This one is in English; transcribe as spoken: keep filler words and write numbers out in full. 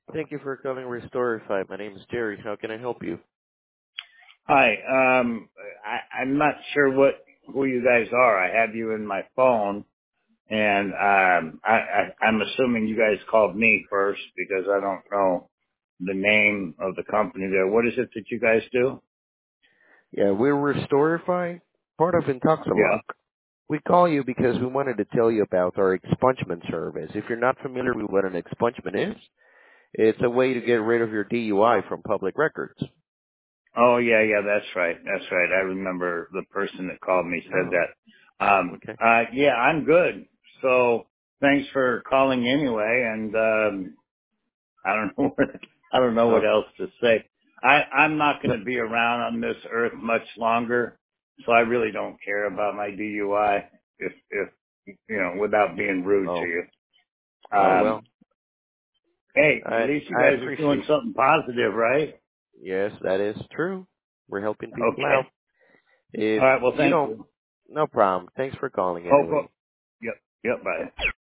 Thank you for calling Restorify. My name is Jerry. How can I help you? Hi. Um, I, I'm not sure what who you guys are. I have you in my phone, and um, I, I, I'm assuming you guys called me first because I don't know the name of the company there. What is it that you guys do? Yeah, we're Restorify, part of Yeah. Intoxilock. We call you because we wanted to tell you about our expungement service. If you're not familiar with what an expungement is, it's a way to get rid of your D U I from public records. Oh, yeah, yeah. That's right. That's right. I remember the person that called me said Oh, that. Um, okay. uh, yeah, I'm good. So thanks for calling anyway, and um, I don't know what, I don't know what Oh, else to say. I, I'm not going to be around on this earth much longer, so I really don't care about my D U I if, if, you know, without being rude to oh, you. oh, Um, well, hey, at I least you I guys are doing appreciate. something positive, right? Yes, that is true. We're helping people out. Okay. If All right. Well, you thank don't, you. no problem. Thanks for calling Oh, go. anyway. Yep. Yep. Bye.